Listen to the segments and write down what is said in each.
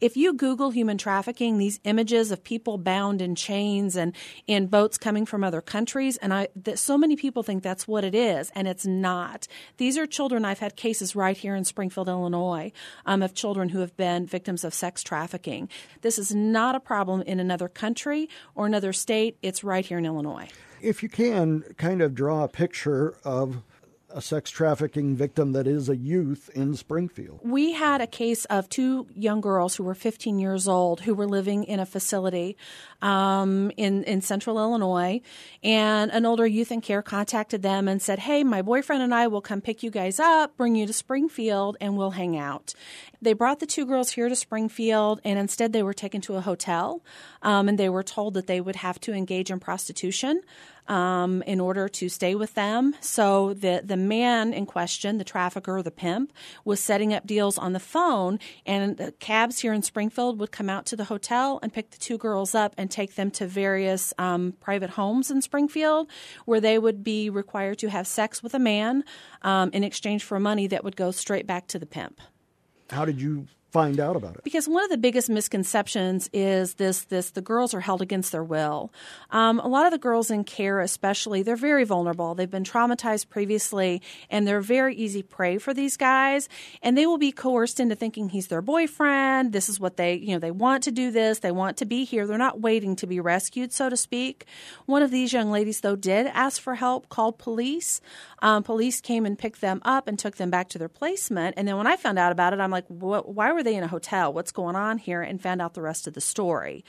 If you Google human trafficking, these images of people bound in chains and in boats coming from other countries, and so many people think that's what it is, and it's not. These are children. I've had cases right here in Springfield, Illinois, of children who have been victims of sex trafficking. This is not a problem in another country or another state. It's right here in Illinois. If you can kind of draw a picture of a sex trafficking victim that is a youth in Springfield. We had a case of two young girls who were 15 years old who were living in a facility in central Illinois, and an older youth and care contacted them and said, hey, my boyfriend and I will come pick you guys up, bring you to Springfield, and we'll hang out. They brought the two girls here to Springfield, and instead they were taken to a hotel, and they were told that they would have to engage in prostitution in order to stay with them. So the man in question, the trafficker, the pimp, was setting up deals on the phone, and the cabs here in Springfield would come out to the hotel and pick the two girls up and take them to various private homes in Springfield, where they would be required to have sex with a man in exchange for money that would go straight back to the pimp. How did you find out about it? Because one of the biggest misconceptions is the girls are held against their will. A lot of the girls in care especially, they're very vulnerable. They've been traumatized previously, and they're very easy prey for these guys, and they will be coerced into thinking he's their boyfriend. This is what they want to do this. They want to be here. They're not waiting to be rescued, so to speak. One of these young ladies, though, did ask for help, called police. Police came and picked them up and took them back to their placement. And then when I found out about it, I'm like, why were they in a hotel? What's going on here? And found out the rest of the story.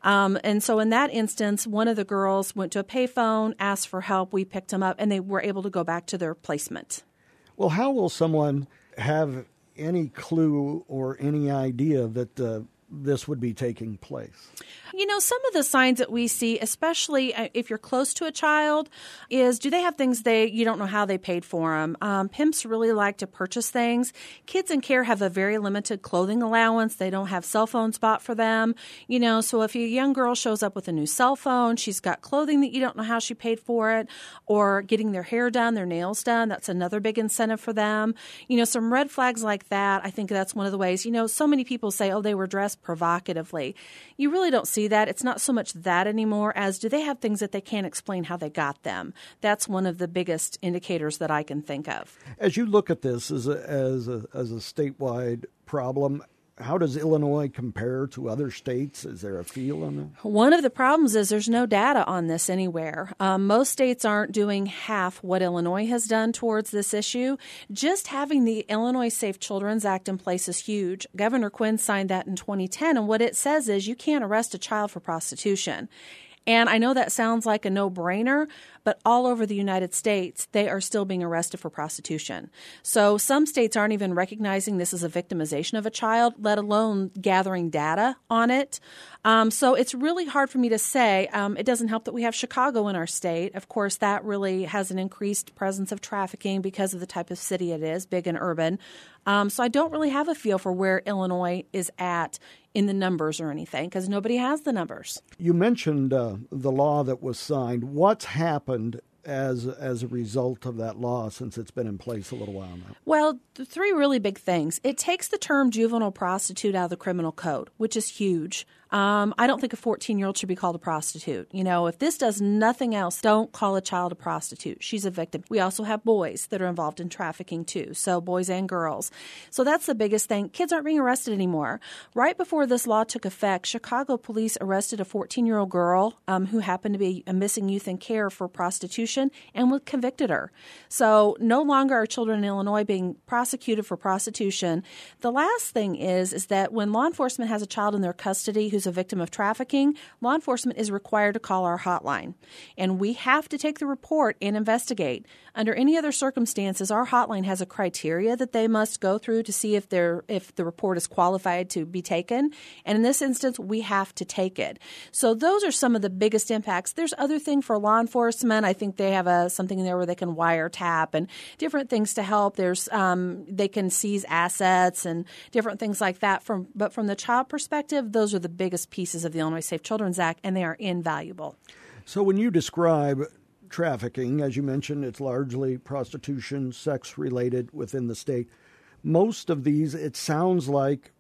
And so in that instance, one of the girls went to a payphone, asked for help. We picked them up, and they were able to go back to their placement. Well, how will someone have any clue or any idea that this would be taking place? Some of the signs that we see, especially if you're close to a child, is do they have things you don't know how they paid for them. Pimps really like to purchase things. Kids in care have a very limited clothing allowance. They don't have cell phones bought for them. So if a young girl shows up with a new cell phone, she's got clothing that you don't know how she paid for it, or getting their hair done, their nails done. That's another big incentive for them. Some red flags like that. I think that's one of the ways. So many people say, oh, they were dressed provocatively. You really don't see that. It's not so much that anymore as do they have things that they can't explain how they got them. That's one of the biggest indicators that I can think of. As you look at this as a statewide problem, how does Illinois compare to other states? Is there a feel on that? One of the problems is there's no data on this anywhere. Most states aren't doing half what Illinois has done towards this issue. Just having the Illinois Safe Children's Act in place is huge. Governor Quinn signed that in 2010, and what it says is you can't arrest a child for prostitution. And I know that sounds like a no-brainer, but all over the United States, they are still being arrested for prostitution. So some states aren't even recognizing this as a victimization of a child, let alone gathering data on it. So it's really hard for me to say. It doesn't help that we have Chicago in our state. Of course, that really has an increased presence of trafficking because of the type of city it is, big and urban. So I don't really have a feel for where Illinois is at in the numbers or anything, because nobody has the numbers. You mentioned the law that was signed. What's happened as a result of that law since it's been in place a little while now? Well, three really big things. It takes the term juvenile prostitute out of the criminal code, which is huge. I don't think a 14-year-old should be called a prostitute. If this does nothing else, don't call a child a prostitute. She's a victim. We also have boys that are involved in trafficking too, so boys and girls. So that's the biggest thing. Kids aren't being arrested anymore. Right before this law took effect, Chicago police arrested a 14-year-old girl who happened to be a missing youth in care for prostitution and convicted her. So no longer are children in Illinois being prosecuted for prostitution. The last thing is that when law enforcement has a child in their custody who's a victim of trafficking, law enforcement is required to call our hotline. And we have to take the report and investigate. Under any other circumstances, our hotline has a criteria that they must go through to see if the report is qualified to be taken. And in this instance, we have to take it. So those are some of the biggest impacts. There's other things for law enforcement. I think they have something in there where they can wiretap and different things to help. There's they can seize assets and different things like that. But from the child perspective, those are the biggest pieces of the Illinois Safe Children's Act, and they are invaluable. So when you describe trafficking, as you mentioned, it's largely prostitution, sex-related within the state. Most of these, it sounds like,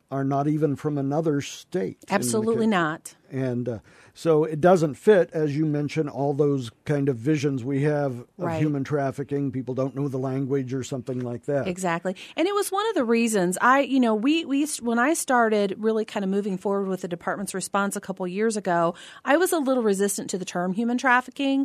are not even from another state. Absolutely not. And so it doesn't fit, as you mentioned, all those kind of visions we have of human trafficking. People don't know the language or something like that. Exactly. And it was one of the reasons we when I started really kind of moving forward with the department's response a couple years ago, I was a little resistant to the term human trafficking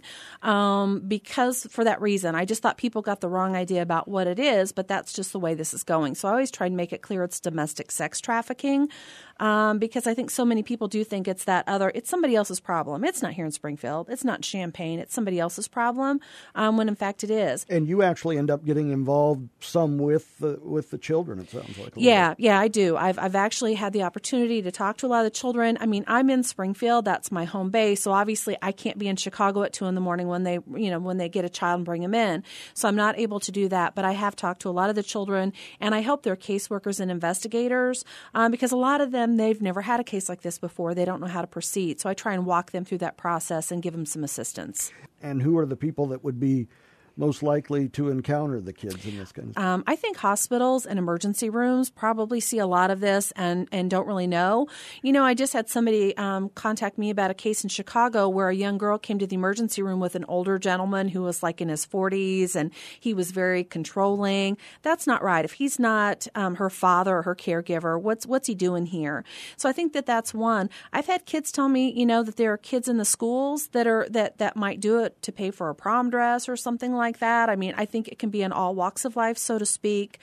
because for that reason. I just thought people got the wrong idea about what it is, but that's just the way this is going. So I always try and make it clear it's domestic sex trafficking because I think so many people do think it's somebody else's problem. It's not here in Springfield. It's not in Champaign. It's somebody else's problem when in fact it is. And you actually end up getting involved some with the children, it sounds like. Yeah, I do. I've actually had the opportunity to talk to a lot of the children. I mean, I'm in Springfield. That's my home base. So obviously I can't be in Chicago at 2 a.m. when they get a child and bring them in. So I'm not able to do that. But I have talked to a lot of the children, and I help their caseworkers and investigators because a lot of them, they've never had a case like this before. They don't know how to proceed. So I try and walk them through that process and give them some assistance. And who are the people that would be most likely to encounter the kids in this kind of stuff? I think hospitals and emergency rooms probably see a lot of this and don't really know. I just had somebody contact me about a case in Chicago where a young girl came to the emergency room with an older gentleman who was like in his 40s, and he was very controlling. That's not right. If he's not her father or her caregiver, what's he doing here? So I think that's one. I've had kids tell me, that there are kids in the schools that might do it to pay for a prom dress or something like that. I mean, I think it can be in all walks of life, so to speak.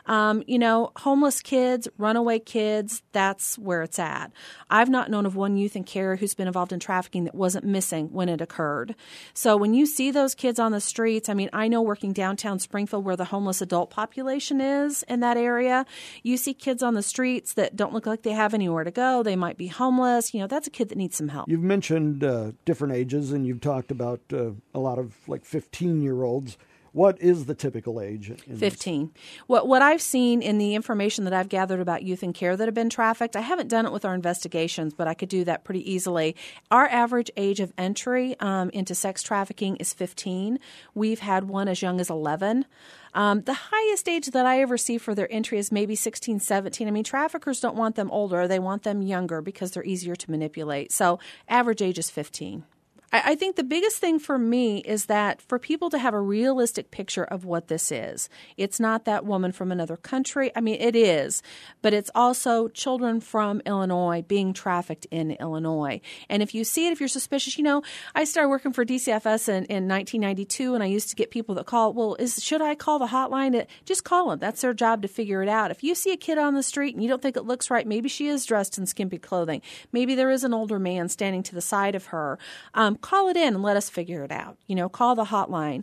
Homeless kids, runaway kids, that's where it's at. I've not known of one youth in care who's been involved in trafficking that wasn't missing when it occurred. So when you see those kids on the streets, I mean, I know working downtown Springfield where the homeless adult population is in that area, you see kids on the streets that don't look like they have anywhere to go. They might be homeless. That's a kid that needs some help. You've mentioned different ages, and you've talked about a lot of like 15-year-olds. What is the typical age? 15. What I've seen in the information that I've gathered about youth in care that have been trafficked, I haven't done it with our investigations, but I could do that pretty easily. Our average age of entry into sex trafficking is 15. We've had one as young as 11. The highest age that I ever see for their entry is maybe 16, 17. I mean, traffickers don't want them older. They want them younger because they're easier to manipulate. So average age is 15. I think the biggest thing for me is that for people to have a realistic picture of what this is. It's not that woman from another country. I mean, it is, but it's also children from Illinois being trafficked in Illinois. And if you see it, if you're suspicious, I started working for DCFS in 1992, and I used to get people that call, should I call the hotline? Just call them. That's their job to figure it out. If you see a kid on the street and you don't think it looks right, maybe she is dressed in skimpy clothing. Maybe there is an older man standing to the side of her. Call it in and let us figure it out. Call the hotline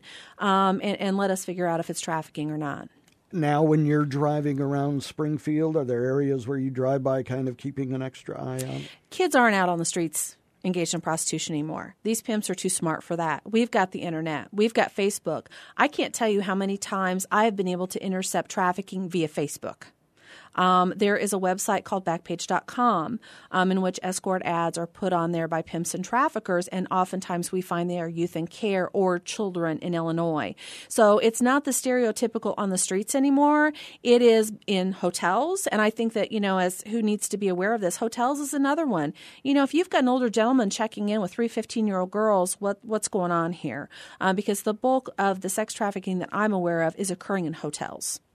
and let us figure out if it's trafficking or not. Now, when you're driving around Springfield, are there areas where you drive by kind of keeping an extra eye on? Kids aren't out on the streets engaged in prostitution anymore. These pimps are too smart for that. We've got the internet. We've got Facebook. I can't tell you how many times I have been able to intercept trafficking via Facebook. There is a website called Backpage.com in which escort ads are put on there by pimps and traffickers, and oftentimes we find they are youth in care or children in Illinois. So it's not the stereotypical on the streets anymore. It is in hotels, and I think that, as who needs to be aware of this, hotels is another one. If you've got an older gentleman checking in with 3 15-year-old girls, what's going on here? Because the bulk of the sex trafficking that I'm aware of is occurring in hotels.